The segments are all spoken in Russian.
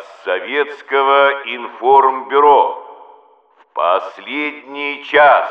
От Советского информбюро. В последний час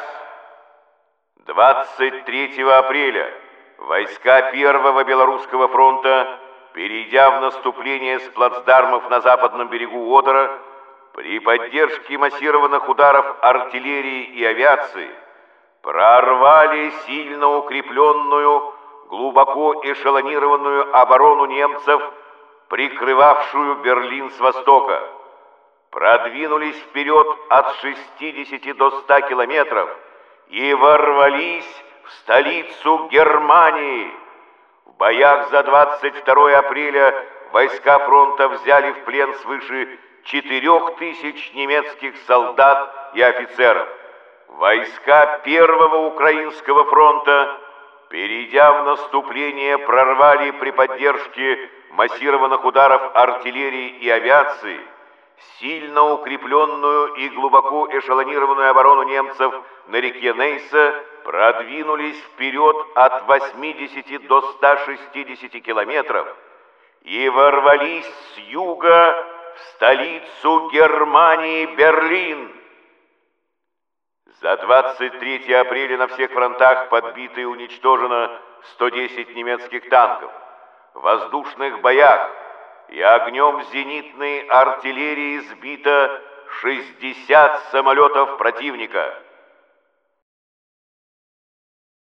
23 апреля войска Первого Белорусского фронта, перейдя в наступление с плацдармов на западном берегу Одера, при поддержке массированных ударов артиллерии и авиации прорвали сильно укрепленную, глубоко эшелонированную оборону немцев, прикрывавшую Берлин с востока, продвинулись вперед от 60 до 100 километров и ворвались в столицу Германии. В боях за 22 апреля войска фронта взяли в плен свыше 4000 немецких солдат и офицеров. Войска Первого Украинского фронта, перейдя в наступление, прорвали при поддержке массированных ударов артиллерии и авиации сильно укрепленную и глубоко эшелонированную оборону немцев на реке Нейса, продвинулись вперед от 80 до 160 километров и ворвались с юга в столицу Германии Берлин. За 23 апреля на всех фронтах подбито и уничтожено 110 немецких танков. В воздушных боях и огнем зенитной артиллерии сбито 60 самолетов противника.